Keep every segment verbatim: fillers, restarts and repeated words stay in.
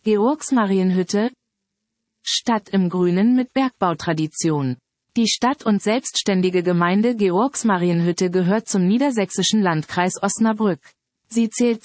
Georgsmarienhütte. Stadt im Grünen mit Bergbautradition. Die Stadt und selbstständige Gemeinde Georgsmarienhütte gehört zum niedersächsischen Landkreis Osnabrück. Sie zählt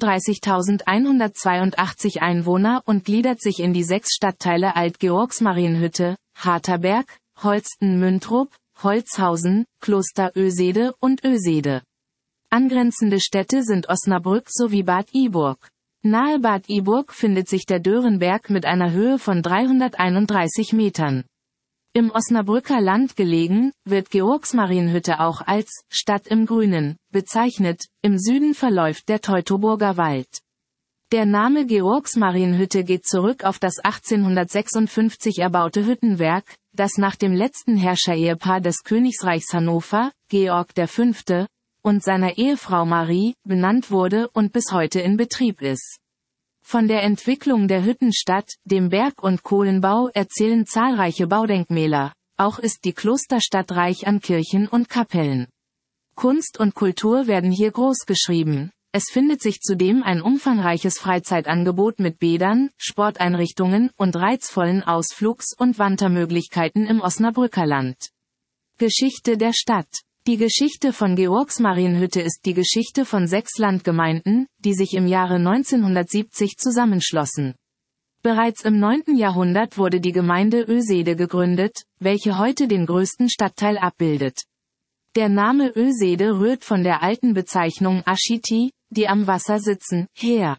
zweiunddreißigtausendeinhundertzweiundachtzig Einwohner und gliedert sich in die sechs Stadtteile Alt-Georgsmarienhütte, Harterberg, Holsten-Müntrup, Holzhausen, Kloster Oesede und Oesede. Angrenzende Städte sind Osnabrück sowie Bad Iburg. Nahe Bad Iburg findet sich der Dörenberg mit einer Höhe von dreihunderteinunddreißig Metern. Im Osnabrücker Land gelegen, wird Georgsmarienhütte auch als Stadt im Grünen bezeichnet. Im Süden verläuft der Teutoburger Wald. Der Name Georgsmarienhütte geht zurück auf das achtzehnhundertsechsundfünfzig erbaute Hüttenwerk, das nach dem letzten Herrscherehepaar des Königsreichs Hannover, Georg der Fünfte, und seiner Ehefrau Marie, benannt wurde und bis heute in Betrieb ist. Von der Entwicklung der Hüttenstadt, dem Berg- und Kohlenbau erzählen zahlreiche Baudenkmäler. Auch ist die Klosterstadt reich an Kirchen und Kapellen. Kunst und Kultur werden hier großgeschrieben. Es findet sich zudem ein umfangreiches Freizeitangebot mit Bädern, Sporteinrichtungen und reizvollen Ausflugs- und Wandermöglichkeiten im Osnabrücker Land. Geschichte der Stadt. Die Geschichte von Georgsmarienhütte ist die Geschichte von sechs Landgemeinden, die sich im Jahre neunzehnhundertsiebzig zusammenschlossen. Bereits im neunten Jahrhundert wurde die Gemeinde Oesede gegründet, welche heute den größten Stadtteil abbildet. Der Name Oesede rührt von der alten Bezeichnung Aschiti, die am Wasser sitzen, her.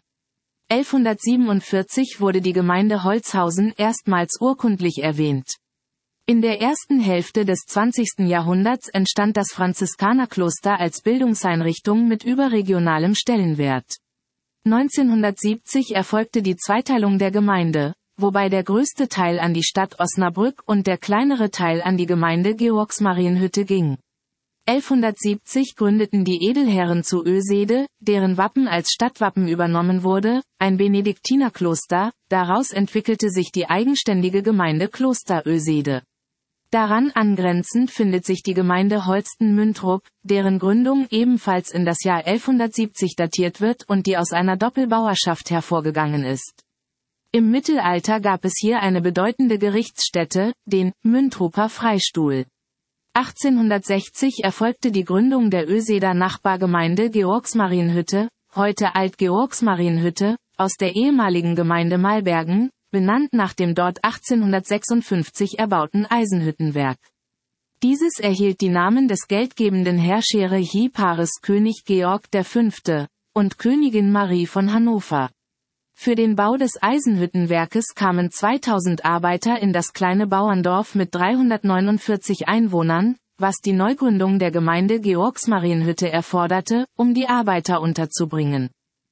elfhundertsiebenundvierzig wurde die Gemeinde Holzhausen erstmals urkundlich erwähnt. In der ersten Hälfte des zwanzigsten Jahrhunderts entstand das Franziskanerkloster als Bildungseinrichtung mit überregionalem Stellenwert. neunzehnhundertsiebzig erfolgte die Zweiteilung der Gemeinde, wobei der größte Teil an die Stadt Osnabrück und der kleinere Teil an die Gemeinde Georgsmarienhütte ging. elfhundertsiebzig gründeten die Edelherren zu Oesede, deren Wappen als Stadtwappen übernommen wurde, ein Benediktinerkloster. Daraus entwickelte sich die eigenständige Gemeinde Kloster Oesede. Daran angrenzend findet sich die Gemeinde Holsten-Müntrup, deren Gründung ebenfalls in das Jahr elfhundertsiebzig datiert wird und die aus einer Doppelbauerschaft hervorgegangen ist. Im Mittelalter gab es hier eine bedeutende Gerichtsstätte, den Müntruper Freistuhl. achtzehnhundertsechzig erfolgte die Gründung der Oeseder Nachbargemeinde Georgsmarienhütte, heute Alt-Georgsmarienhütte, aus der ehemaligen Gemeinde Malbergen, benannt nach dem dort achtzehnhundertsechsundfünfzig erbauten Eisenhüttenwerk. Dieses erhielt die Namen des geldgebenden Herrscherehepaares König Georg der Fünfte und Königin Marie von Hannover. Für den Bau des Eisenhüttenwerkes kamen zweitausend Arbeiter in das kleine Bauerndorf mit dreihundertneunundvierzig Einwohnern, was die Neugründung der Gemeinde Georgsmarienhütte erforderte, um die Arbeiter unterzubringen.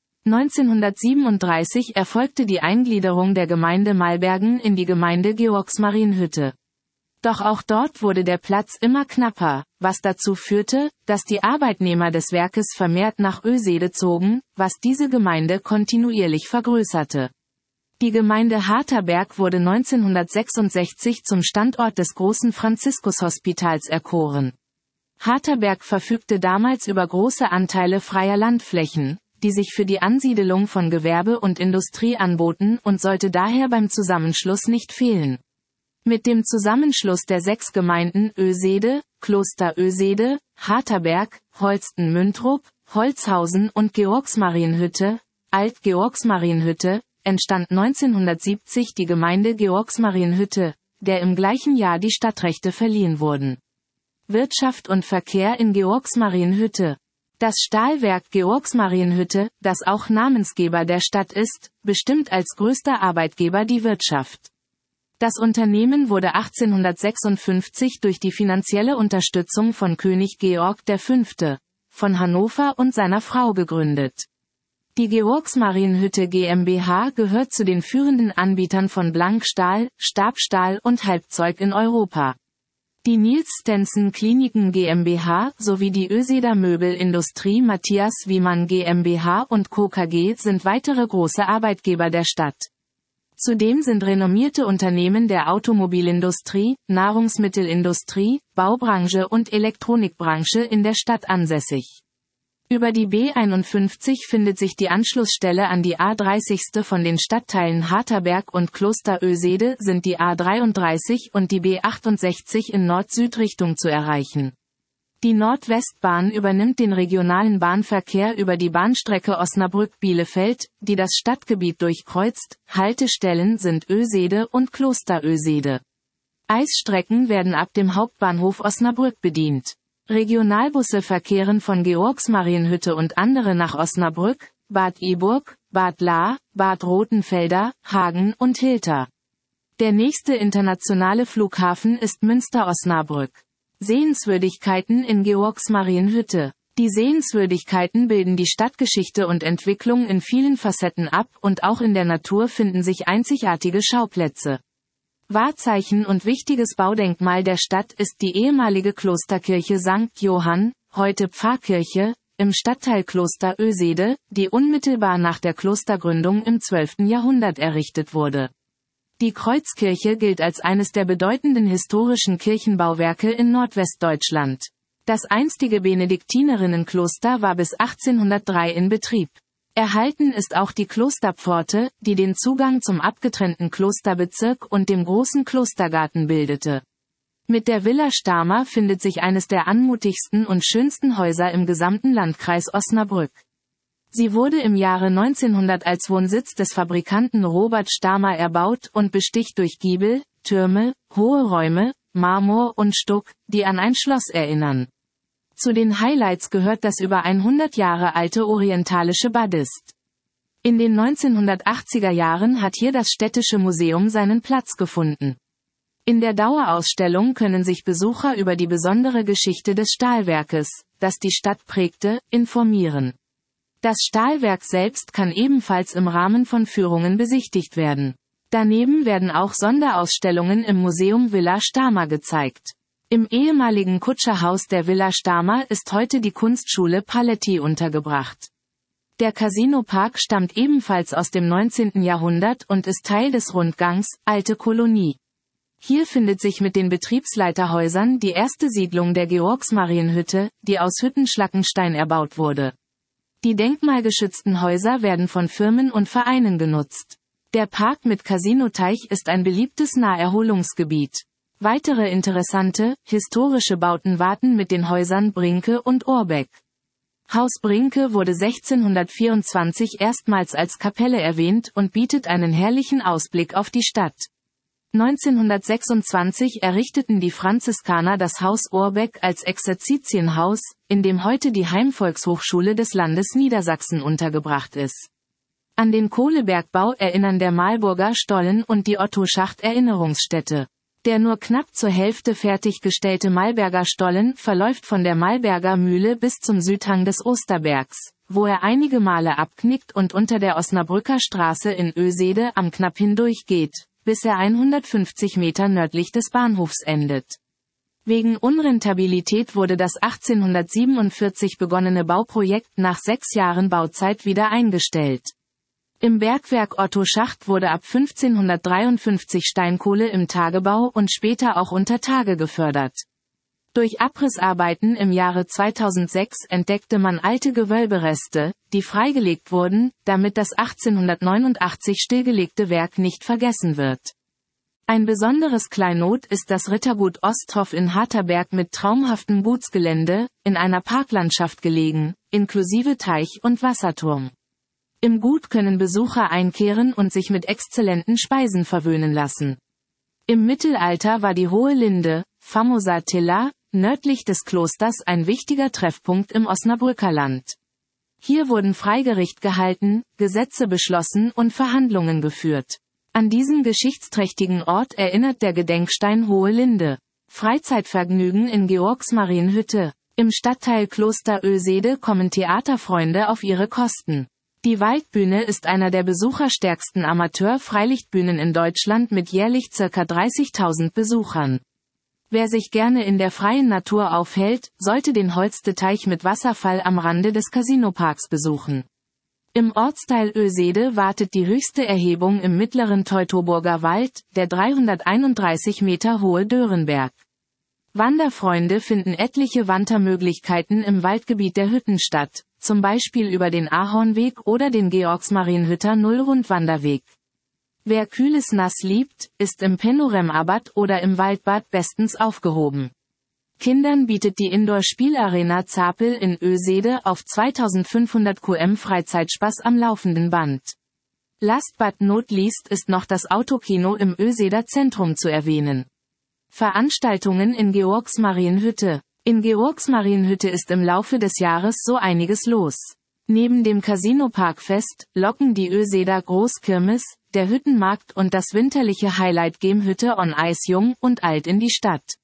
neunzehnhundertsiebenunddreißig erfolgte die Eingliederung der Gemeinde Malbergen in die Gemeinde Georgsmarienhütte. Doch auch dort wurde der Platz immer knapper, was dazu führte, dass die Arbeitnehmer des Werkes vermehrt nach Oesede zogen, was diese Gemeinde kontinuierlich vergrößerte. Die Gemeinde Harterberg wurde neunzehnhundertsechsundsechzig zum Standort des großen Franziskushospitals erkoren. Harterberg verfügte damals über große Anteile freier Landflächen, die sich für die Ansiedelung von Gewerbe und Industrie anboten und sollte daher beim Zusammenschluss nicht fehlen. Mit dem Zusammenschluss der sechs Gemeinden Oesede, Kloster Oesede, Harterberg, Holsten-Müntrup, Holzhausen und Georgsmarienhütte, Alt-Georgsmarienhütte, entstand neunzehnhundertsiebzig die Gemeinde Georgsmarienhütte, der im gleichen Jahr die Stadtrechte verliehen wurden. Wirtschaft und Verkehr in Georgsmarienhütte. Das Stahlwerk Georgsmarienhütte, das auch Namensgeber der Stadt ist, bestimmt als größter Arbeitgeber die Wirtschaft. Das Unternehmen wurde achtzehnhundertsechsundfünfzig durch die finanzielle Unterstützung von König Georg der Fünfte von Hannover und seiner Frau gegründet. Die Georgsmarienhütte GmbH gehört zu den führenden Anbietern von Blankstahl, Stabstahl und Halbzeug in Europa. Die Niels Stenson Kliniken GmbH sowie die Oeseder Möbelindustrie Matthias Wiemann GmbH und Co. K G sind weitere große Arbeitgeber der Stadt. Zudem sind renommierte Unternehmen der Automobilindustrie, Nahrungsmittelindustrie, Baubranche und Elektronikbranche in der Stadt ansässig. Über die B einundfünfzig findet sich die Anschlussstelle an die A dreißig. Von den Stadtteilen Harterberg und Kloster Oesede sind die A dreiunddreißig und die B achtundsechzig in Nord-Süd-Richtung zu erreichen. Die Nordwestbahn übernimmt den regionalen Bahnverkehr über die Bahnstrecke Osnabrück-Bielefeld, die das Stadtgebiet durchkreuzt. Haltestellen sind Oesede und Kloster Oesede. Eisstrecken werden ab dem Hauptbahnhof Osnabrück bedient. Regionalbusse verkehren von Georgsmarienhütte und andere nach Osnabrück, Bad Iburg, Bad Lahr, Bad Rothenfelder, Hagen und Hilter. Der nächste internationale Flughafen ist Münster-Osnabrück. Sehenswürdigkeiten in Georgsmarienhütte. Die Sehenswürdigkeiten bilden die Stadtgeschichte und Entwicklung in vielen Facetten ab und auch in der Natur finden sich einzigartige Schauplätze. Wahrzeichen und wichtiges Baudenkmal der Stadt ist die ehemalige Klosterkirche Sankt Johann, heute Pfarrkirche, im Stadtteil Kloster Oesede, die unmittelbar nach der Klostergründung im zwölften Jahrhundert errichtet wurde. Die Kreuzkirche gilt als eines der bedeutenden historischen Kirchenbauwerke in Nordwestdeutschland. Das einstige Benediktinerinnenkloster war bis achtzehnhundertdrei in Betrieb. Erhalten ist auch die Klosterpforte, die den Zugang zum abgetrennten Klosterbezirk und dem großen Klostergarten bildete. Mit der Villa Stahmer findet sich eines der anmutigsten und schönsten Häuser im gesamten Landkreis Osnabrück. Sie wurde im Jahre neunzehnhundert als Wohnsitz des Fabrikanten Robert Stahmer erbaut und besticht durch Giebel, Türme, hohe Räume, Marmor und Stuck, die an ein Schloss erinnern. Zu den Highlights gehört das über hundert Jahre alte orientalische Badist. In den neunzehnhundertachtziger Jahren hat hier das Städtische Museum seinen Platz gefunden. In der Dauerausstellung können sich Besucher über die besondere Geschichte des Stahlwerkes, das die Stadt prägte, informieren. Das Stahlwerk selbst kann ebenfalls im Rahmen von Führungen besichtigt werden. Daneben werden auch Sonderausstellungen im Museum Villa Stahmer gezeigt. Im ehemaligen Kutscherhaus der Villa Stahmer ist heute die Kunstschule Paletti untergebracht. Der Casinopark stammt ebenfalls aus dem neunzehnten Jahrhundert und ist Teil des Rundgangs Alte Kolonie. Hier findet sich mit den Betriebsleiterhäusern die erste Siedlung der Georgsmarienhütte, die aus Hüttenschlackenstein erbaut wurde. Die denkmalgeschützten Häuser werden von Firmen und Vereinen genutzt. Der Park mit Casinoteich ist ein beliebtes Naherholungsgebiet. Weitere interessante, historische Bauten warten mit den Häusern Brinke und Orbeck. Haus Brinke wurde sechzehnhundertvierundzwanzig erstmals als Kapelle erwähnt und bietet einen herrlichen Ausblick auf die Stadt. neunzehnhundertsechsundzwanzig errichteten die Franziskaner das Haus Orbeck als Exerzitienhaus, in dem heute die Heimvolkshochschule des Landes Niedersachsen untergebracht ist. An den Kohlebergbau erinnern der Marburger Stollen und die Otto-Schacht-Erinnerungsstätte. Der nur knapp zur Hälfte fertiggestellte Malberger Stollen verläuft von der Malberger Mühle bis zum Südhang des Osterbergs, wo er einige Male abknickt und unter der Osnabrücker Straße in Oesede am Knapp hindurchgeht, bis er hundertfünfzig Meter nördlich des Bahnhofs endet. Wegen Unrentabilität wurde das achtzehnhundertsiebenundvierzig begonnene Bauprojekt nach sechs Jahren Bauzeit wieder eingestellt. Im Bergwerk Otto Schacht wurde ab fünfzehnhundertdreiundfünfzig Steinkohle im Tagebau und später auch unter Tage gefördert. Durch Abrissarbeiten im Jahre zweitausendsechs entdeckte man alte Gewölbereste, die freigelegt wurden, damit das achtzehnhundertneunundachtzig stillgelegte Werk nicht vergessen wird. Ein besonderes Kleinod ist das Rittergut Osthoff in Harterberg mit traumhaftem Gutsgelände, in einer Parklandschaft gelegen, inklusive Teich und Wasserturm. Im Gut können Besucher einkehren und sich mit exzellenten Speisen verwöhnen lassen. Im Mittelalter war die Hohe Linde, Famosa Tilla, nördlich des Klosters ein wichtiger Treffpunkt im Osnabrücker Land. Hier wurden Freigericht gehalten, Gesetze beschlossen und Verhandlungen geführt. An diesen geschichtsträchtigen Ort erinnert der Gedenkstein Hohe Linde. Freizeitvergnügen in Georgsmarienhütte. Im Stadtteil Kloster Oesede kommen Theaterfreunde auf ihre Kosten. Die Waldbühne ist einer der besucherstärksten Amateur-Freilichtbühnen in Deutschland mit jährlich ca. dreißigtausend Besuchern. Wer sich gerne in der freien Natur aufhält, sollte den Holste-Teich mit Wasserfall am Rande des Casinoparks besuchen. Im Ortsteil Oesede wartet die höchste Erhebung im mittleren Teutoburger Wald, der dreihunderteinunddreißig Meter hohe Dörenberg. Wanderfreunde finden etliche Wandermöglichkeiten im Waldgebiet der Hüttenstadt, zum Beispiel über den Ahornweg oder den Georgsmarienhütter Nullrundwanderweg. Wer kühles Nass liebt, ist im Penorem-Abat oder im Waldbad bestens aufgehoben. Kindern bietet die Indoor-Spielarena Zapel in Ösede auf zweitausendfünfhundert Kilometer Freizeitspaß am laufenden Band. Last but not least ist noch das Autokino im Öseder Zentrum zu erwähnen. Veranstaltungen in Georgsmarienhütte. In Georgsmarienhütte ist im Laufe des Jahres so einiges los. Neben dem Casino-Parkfest locken die Öseder Großkirmes, der Hüttenmarkt und das winterliche Highlight Game Hütte on Ice jung und alt in die Stadt.